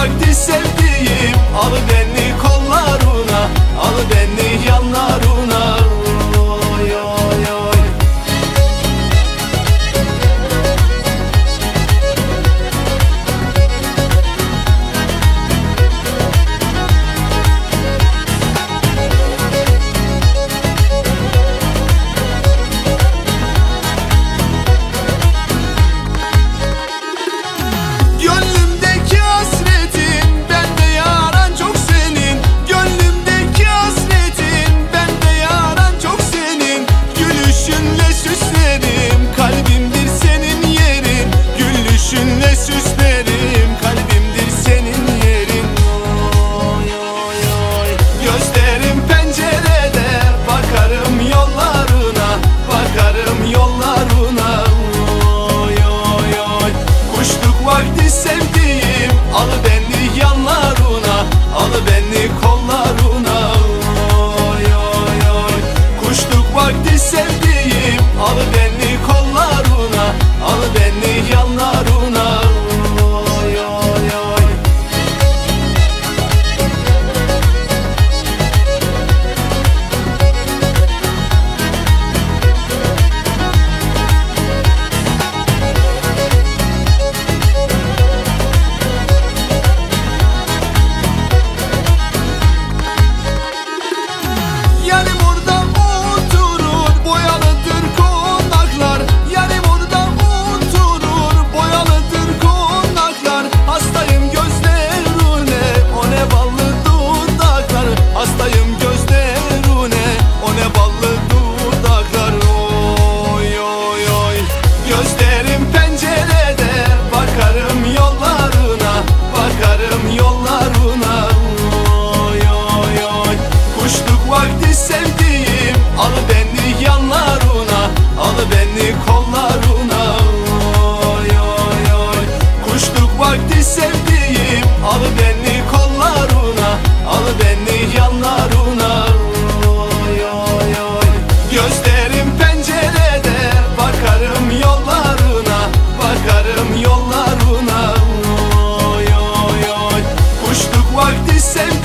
vakti sevdiğim, al beni kollarına, al beni yanlarına. Oy oy oy. Gönlümdeki hasretin, bende yaran çok senin. Gönlümdeki hasretin, bende yaran çok senin. Gülüşünle süslerim, kalbimdir senin yerin. Gülüşünle süslerim, kalbimdir senin yerin. Oy oy oy. Gözlerim pencerede, bakarım yollarına, bakarım yollaruna. Oy oy oy. Kuşluk vakti sevdiğim, al beni yanlarına, al beni kollaruna. Oy oy oy. Kuşluk vakti sevdiğim, al beni kollaruna, al beni yanlarına. Oy oy oy. Yarim orada oturur, boyalıdır konaklar. Yarim orada oturur, boyalıdır konaklar. Hastayım gözlerine, o ne ballı dudaklar. Hastayım gözlerine, o ne ballı dudaklar. Oy oy oy. Gözlerim pencerede, bakarım yollarına, bakarım yollaruna. Oy oy oy. Kuşluk vakti sevdiğim, al beni yanlarına, al beni kollaruna. Oy oy oy. Kuşluk vakti sevdiğim, al beni kollaruna, al beni yanlarına. Oy oy oy. Gözlerim pencerede, bakarım yollarına, bakarım yollaruna. Oy oy oy. Kuşluk vakti sevdiğim,